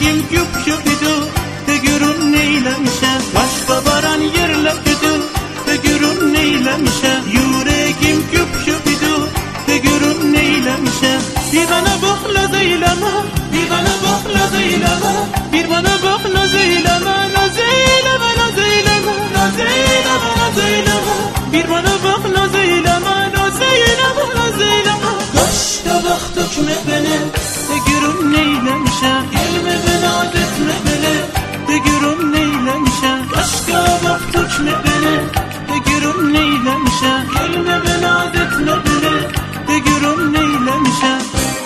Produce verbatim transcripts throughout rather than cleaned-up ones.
Yüreğim güp-güpüdü, de görün neylemişem. Başka baran yerleküdü, de görün neylemişem. Yüreğim güp-güpüdü, de görün neylemişem. Bir bana bak naz eyleme, bir bana bak naz eyleme, bir bana bak naz eyleme, naz eyleme, naz eyleme, naz eyleme, naz eyleme. Bir bana bak naz eyleme, naz eyleme, naz eyleme. Başka bak dökme beni, de görün neylemişem. Gelme beni adetme beni, de görün neylemişem. Başka bak dökme beni, de görün neylemişem. Gelme beni adetme beni, de görün neylemişem.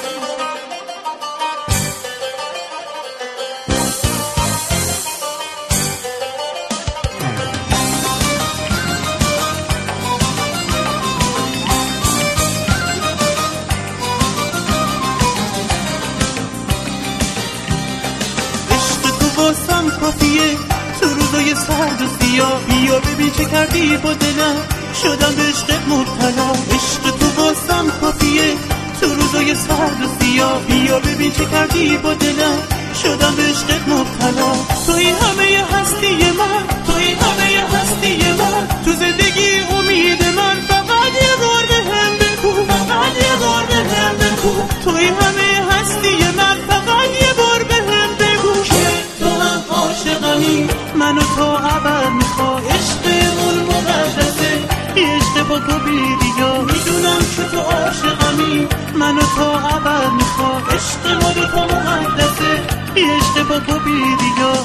بازم کافیه تو روزای سرد و سیاه. بیا ببین چه کردی با دلم، شدم به عشقت مبتلا. عشق تو بازم کافیه تو روزای سرد و سیاه. بیا ببین چه کردی با دلم، شدم به عشقت مبتلا. توی همه هستی من، توی همه هستی من، تو زندگی امید من. فقط یه بار به هم بگو، فقط یه بار به هم بگو. توی همه هستی من، فقط یه بار به هم بگو که تو هم عاشقمی، منو تا ابد میخوا. عشقمون مقدسه، عشق با تو بیدیا. میدونم که تو عاشقمی، منو تا ابد میخوا. عشق ما دو تا مقدسه، عشق با تو بیدیا.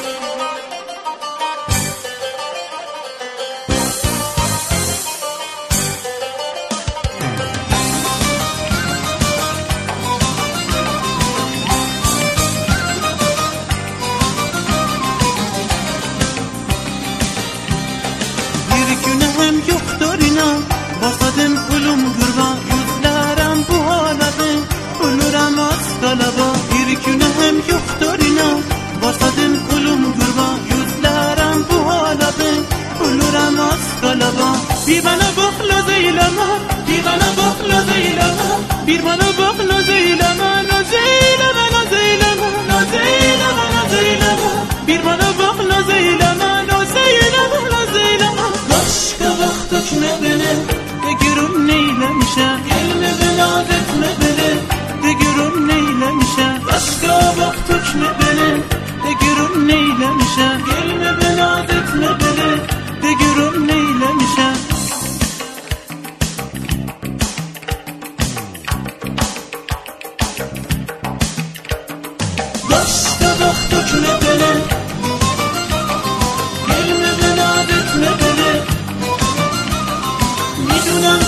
Basadım kulum gurban, yüzlerim bu haladım, ölürüm az kalaba. Bir günahım yoktur inan, basadım kulum gurban, yüzlerim bu haladım, ölürüm az kalaba. Bir bana bak naz eyleme, bir bana bak naz eyleme, bir bana bak naz eyleme, naz eyleme, naz eyleme, naz eyleme, naz eyleme. Bir bana bak naz eyleme, naz eyleme, naz eyleme. Başka bak dökme beni, de görün neylemişem. Gelme beni adetme beni, de görün neylemişem. Başka bak dökme beni, de görün neylemişem. Gelme beni adetme beni, de görün neylemişem. Başka bak dökme beni, gelme beni adetme beni. میدونم